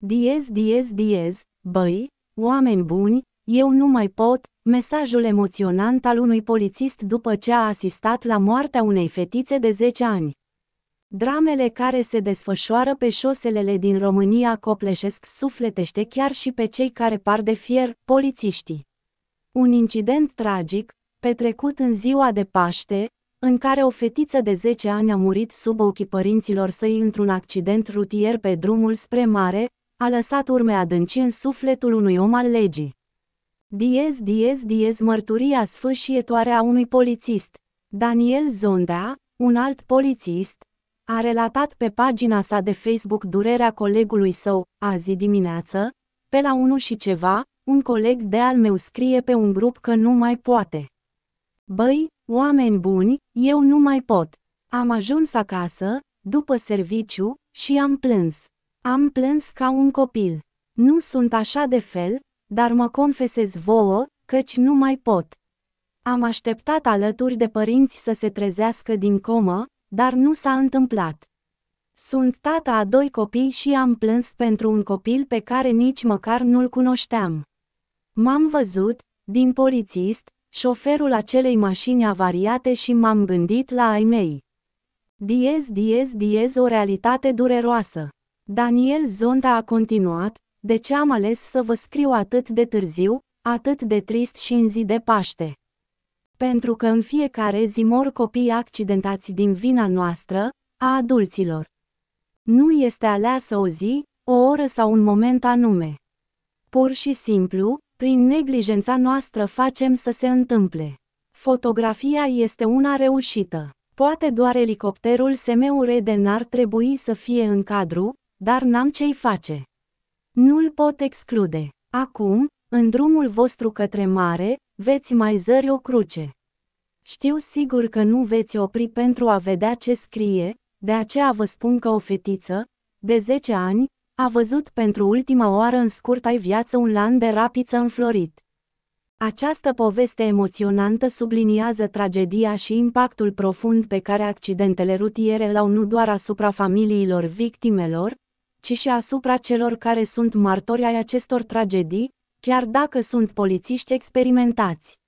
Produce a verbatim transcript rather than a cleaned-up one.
Diez, diez, diez, băi, oameni buni, eu nu mai pot, mesajul emoționant al unui polițist după ce a asistat la moartea unei fetițe de zece ani. Dramele care se desfășoară pe șoselele din România copleșesc sufletește chiar și pe cei care par de fier, polițiștii. Un incident tragic, petrecut în ziua de Paște, în care o fetiță de zece ani a murit sub ochii părinților săi într-un accident rutier pe drumul spre mare, a lăsat urme adânci în sufletul unui om al legii. Diez, diez, diez mărturia sfâșietoare a unui polițist. Daniel Zondea, un alt polițist, a relatat pe pagina sa de Facebook durerea colegului său. Azi dimineață, pe la unu și ceva, un coleg de-al meu scrie pe un grup că nu mai poate. Băi, oameni buni, eu nu mai pot. Am ajuns acasă, după serviciu, și am plâns. Am plâns ca un copil. Nu sunt așa de fel, dar mă confesez vouă, căci nu mai pot. Am așteptat alături de părinți să se trezească din comă, dar nu s-a întâmplat. Sunt tată a doi copii și am plâns pentru un copil pe care nici măcar nu-l cunoșteam. M-am văzut, din polițist, șoferul acelei mașini avariate și m-am gândit la ai mei. Diez, diez, diez o realitate dureroasă. Daniel Zonda a continuat, de ce am ales să vă scriu atât de târziu, atât de trist și în zi de Paște. Pentru că în fiecare zi mor copii accidentați din vina noastră, a adulților. Nu este aleasă o zi, o oră sau un moment anume. Pur și simplu, prin neglijența noastră facem să se întâmple. Fotografia este una reușită. Poate doar elicopterul S M U R D n-ar trebui să fie în cadru, dar n-am ce-i face. Nu-l pot exclude. Acum, în drumul vostru către mare, veți mai zări o cruce. Știu sigur că nu veți opri pentru a vedea ce scrie, de aceea vă spun că o fetiță, de zece ani, a văzut pentru ultima oară în scurta-i viață un lan de rapiță înflorit. Această poveste emoționantă subliniază tragedia și impactul profund pe care accidentele rutiere îl au nu doar asupra familiilor victimelor, ci și asupra celor care sunt martori ai acestor tragedii, chiar dacă sunt polițiști experimentați.